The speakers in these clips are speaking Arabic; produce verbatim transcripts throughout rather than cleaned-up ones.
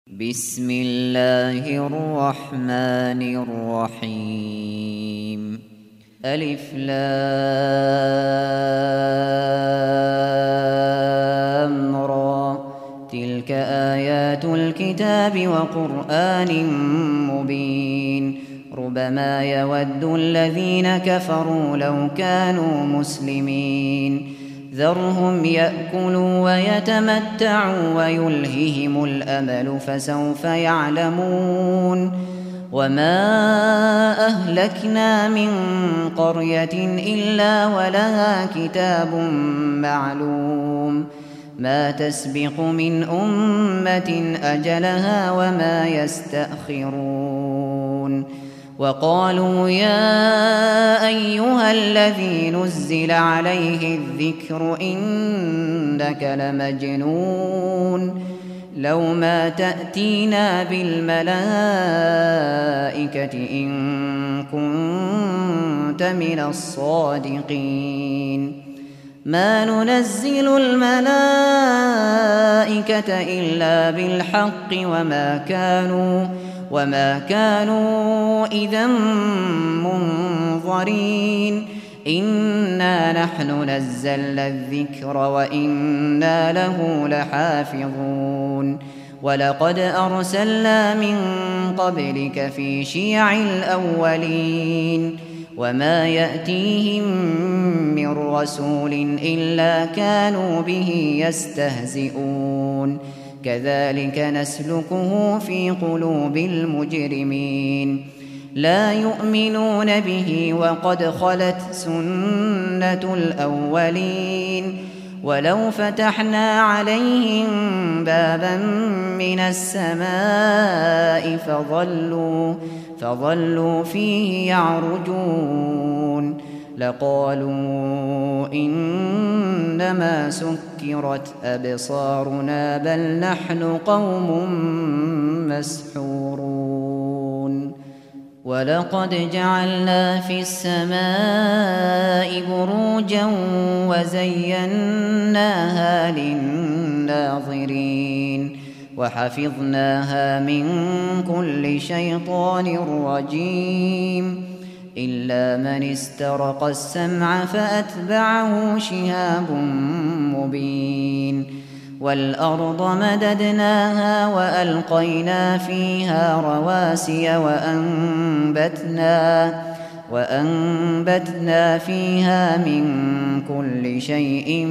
بسم الله الرحمن الرحيم ألف لام را تلك آيات الكتاب وقرآن مبين ربما يود الذين كفروا لو كانوا مسلمين ذرهم يأكلوا ويتمتعوا ويلههم الأمل فسوف يعلمون وما أهلكنا من قرية إلا ولها كتاب معلوم ما تسبق من أمة أجلها وما يستأخرون وقالوا يا أيها الذي نزل عليه الذكر إنك لمجنون لو ما تأتينا بالملائكة إن كنت من الصادقين ما ننزل الملائكة إلا بالحق وما كانوا وما كانوا إذا منظرين إنا نحن نزلنا الذكر وإنا له لحافظون ولقد أرسلنا من قبلك في شيع الأولين وما يأتيهم من رسول إلا كانوا به يستهزئون كذلك نسلكه في قلوب المجرمين لا يؤمنون به وقد خلت سنة الأولين ولو فتحنا عليهم بابا من السماء فظلوا, فظلوا فيه يعرجون لقالوا إنما سكرت أبصارنا بل نحن قوم مسحورون ولقد جعلنا في السماء بروجا وزيناها للناظرين وحفظناها من كل شيطان رجيم إلا من استرق السمع فأتبعه شهاب مبين والأرض مددناها وألقينا فيها رواسي وأنبتنا, وأنبتنا فيها من كل شيء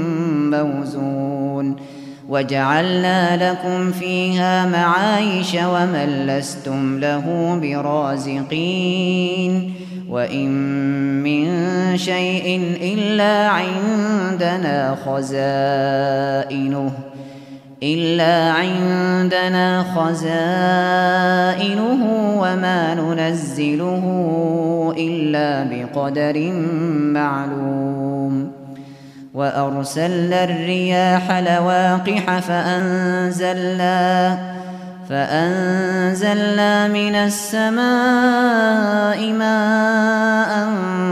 موزون وجعلنا لكم فيها معايش ومن لستم له برازقين وإن من شيء إلا عندنا خزائنه إلا عندنا خزائنه وما ننزله إلا بقدر معلوم وأرسلنا الرياح لواقح فأنزلنا فأنزلنا من السماء ماء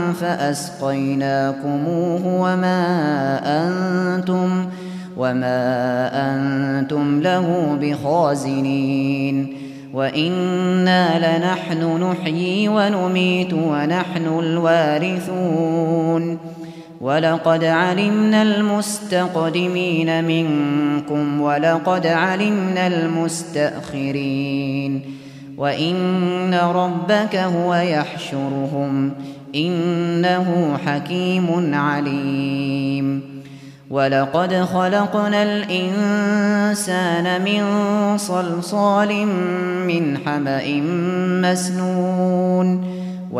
فأسقيناكموه وما أنتم وما أنتم له بخازنين وإنا لنحن نحيي ونميت ونحن الوارثون ولقد علمنا المستقدمين منكم ولقد علمنا المستأخرين وإن ربك هو يحشرهم إنه حكيم عليم ولقد خلقنا الإنسان من صلصال من حمأ مسنون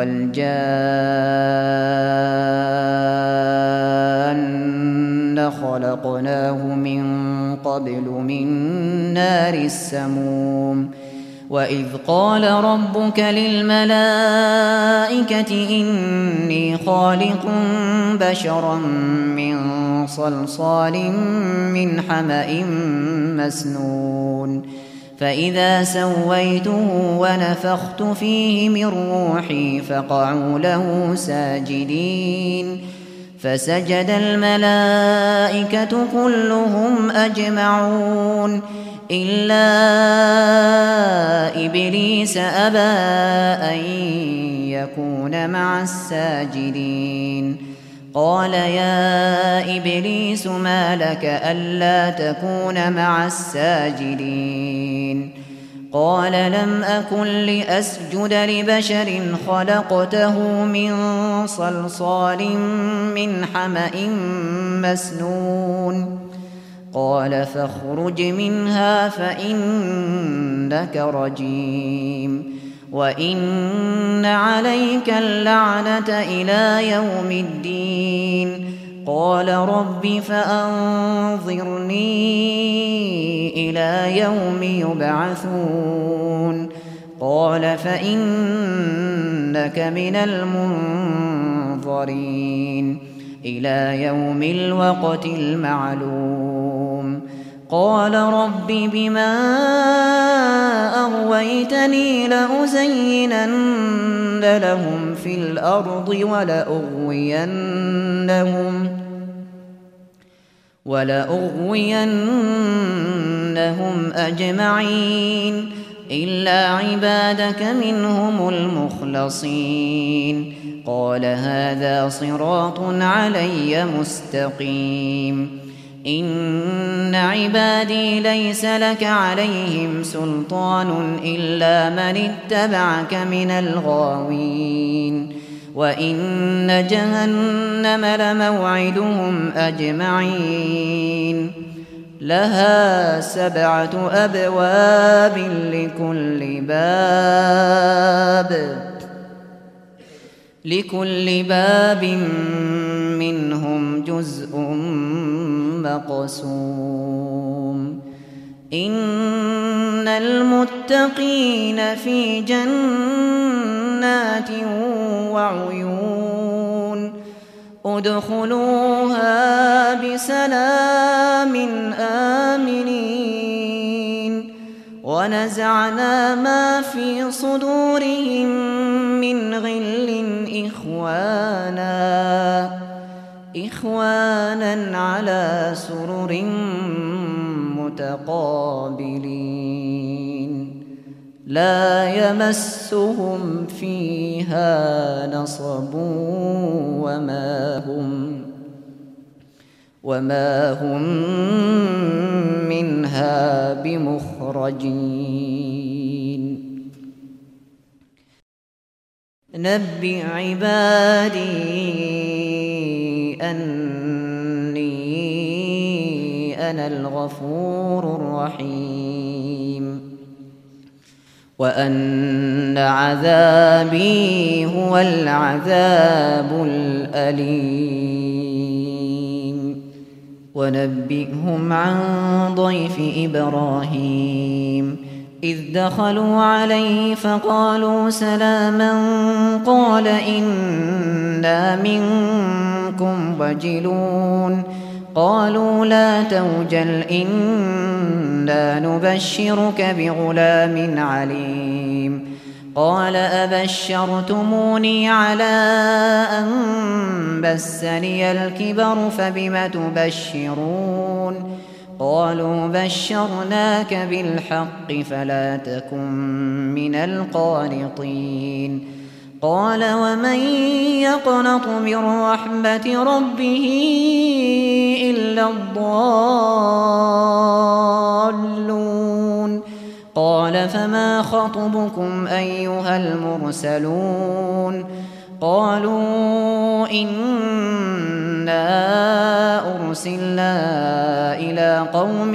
والجان خلقناه من قبل من نار السموم وإذ قال ربك للملائكة إني خالق بشرا من صلصال من حمأ مسنون فإذا سويته ونفخت فيه من روحي فقعوا له ساجدين فسجد الملائكة كلهم أجمعون إلا إبليس أبى أن يكون مع الساجدين قال يا إبليس ما لك ألا تكون مع الساجدين قال لم أكن لأسجد لبشر خلقته من صلصال من حمأ مسنون قال فاخرج منها فإنك رجيم وإن عليك اللعنة إلى يوم الدين قال رب فأنظرني إلى يوم يبعثون قال فإنك من المنظرين إلى يوم الوقت المعلوم قال رب بما أغويتني لأزينن لهم في الأرض ولأغوينهم ولأغوينهم أجمعين إلا عبادك منهم المخلصين قال هذا صراط علي مستقيم إن عبادي ليس لك عليهم سلطان إلا من اتبعك من الغاوين وإن جهنم لموعدهم أجمعين لها سبعة أبواب لكل باب لكل باب منهم جزء مقسوم إن المتقين في جنات وعيون ادخلوها بسلام آمنين ونزعنا ما في صدورهم من غل إخوانا إخوانا على سرر متقابلين لا يمسهم فيها نصب وما هم وما هم منها بمخرجين نبئ عبادي أني أنا الغفور الرحيم وأن عذابي هو العذاب الأليم ونبئهم عن ضيف إبراهيم إذ دخلوا عليه فقالوا سلاما قال إنا منكم وجلون قالوا لا توجل إنا نبشرك بغلام عليم قال أبشرتموني على أن مسني الكبر فبم تبشرون قالوا بشرناك بالحق فلا تكن من القانطين قال ومن يقنط من رحمة ربه إلا الضالون قال فما خطبكم أيها المرسلون قالوا إنا أرسلنا إلى قوم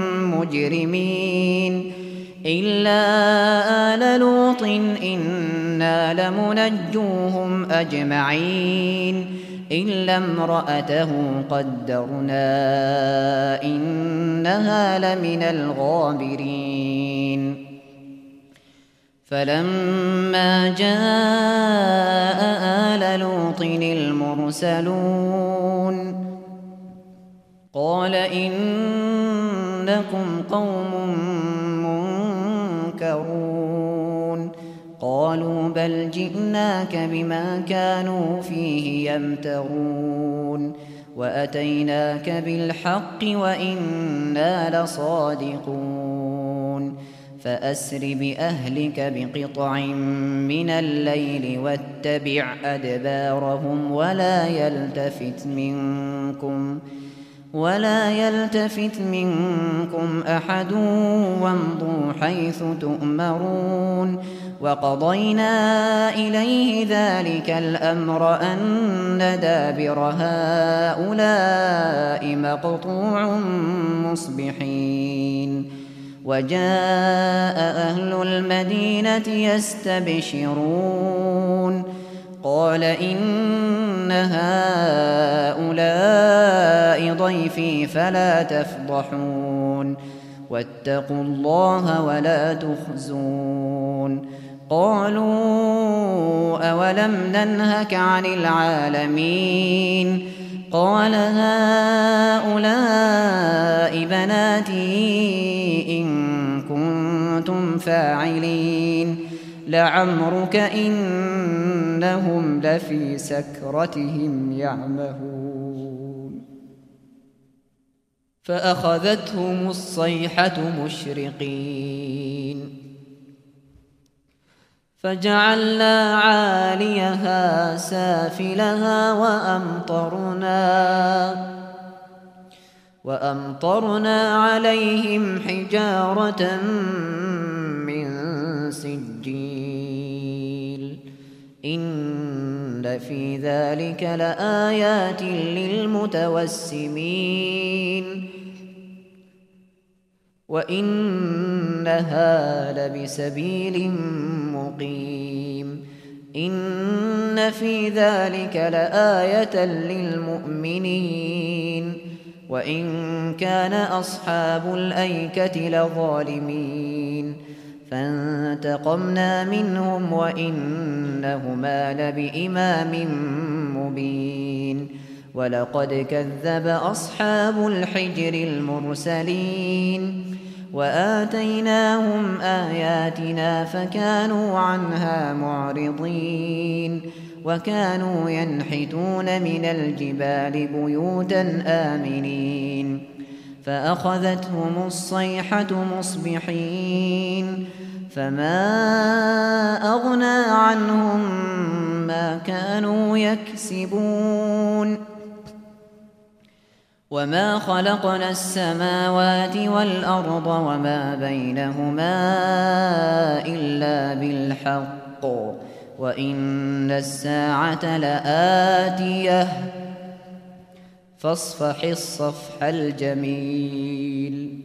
مجرمين إلا آل لوط إنا لمنجوهم أجمعين إلا امرأته قدرنا إنها لمن الغابرين فلما جاء آل لوط المرسلون قال إنكم قوم منكرون قالوا بل جئناك بما كانوا فيه يمترون وأتيناك بالحق وإنا لصادقون فأسر بأهلك بقطع من الليل واتبع أدبارهم ولا يلتفت منكم ولا يلتفت منكم أحد وامضوا حيث تؤمرون وقضينا إليه ذلك الأمر أن دابر هؤلاء مقطوع مصبحين وجاء أهل المدينة يستبشرون قال إن هؤلاء ضيفي فلا تفضحون واتقوا الله ولا تخزون قالوا أولم ننهك عن العالمين قال هؤلاء بناتي إن كنتم فاعلين لعمرك إنهم لفي سكرتهم يعمهون فأخذتهم الصيحة مشرقين فجعلنا عاليها سافلها وأمطرنا وأمطرنا عليهم حجارة من سجيل إن في ذلك لآيات للمتوسمين وإنها لبسبيل مقيم إن في ذلك لآية للمؤمنين وإن كان أصحاب الأيكة لظالمين فانتقمنا منهم وإنهما لبإمام مبين ولقد كذب أصحاب الحجر المرسلين وآتيناهم آياتنا فكانوا عنها معرضين وكانوا ينحتون من الجبال بيوتا آمنين فأخذتهم الصيحة مصبحين فما أغنى عنهم ما كانوا يكسبون وما خلقنا السماوات والأرض وما بينهما إلا بالحق وإن الساعة لآتية فاصفح الصفح الجميل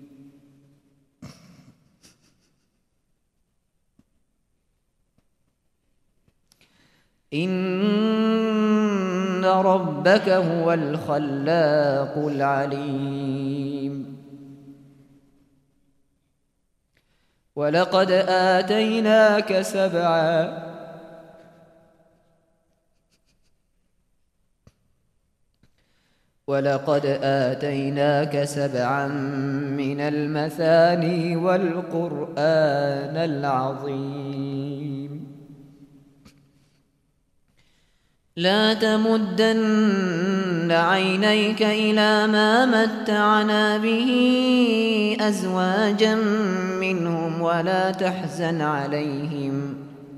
إن ربك هو الخلاق العليم ولقد آتيناك سبعا ولقد آتيناك سبعا من المثاني والقرآن العظيم لا تمدن عينيك إلى ما متعنا به أزواجا منهم ولا تحزن عليهم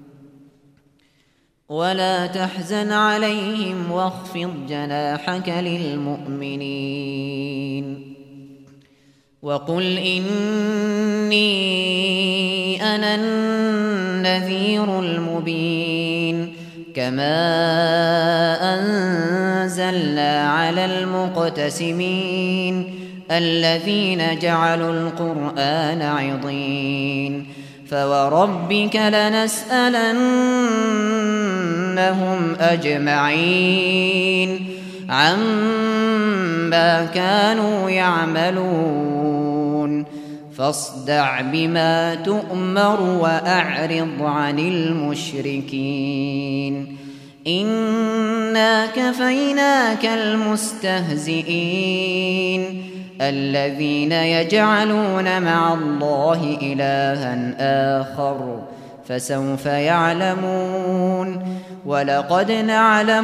ولا تحزن عليهم واخفض جناحك للمؤمنين وقل إني أنا النذير المبين كما أنزلنا على المقتسمين الذين جعلوا القرآن عضين فوربك لنسألنهم أجمعين عما كانوا يعملون فاصدع بما تؤمر وأعرض عن المشركين إنا كفيناك المستهزئين الذين يجعلون مع الله إلها آخر فسوف يعلمون ولقد نعلم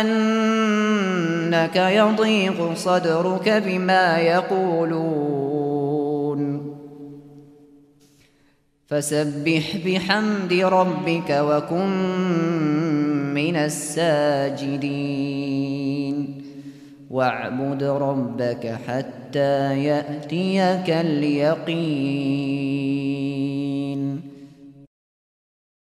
أنك يضيق صدرك بما يقولون فسبح بحمد ربك وكن من الساجدين واعبد ربك حتى يأتيك اليقين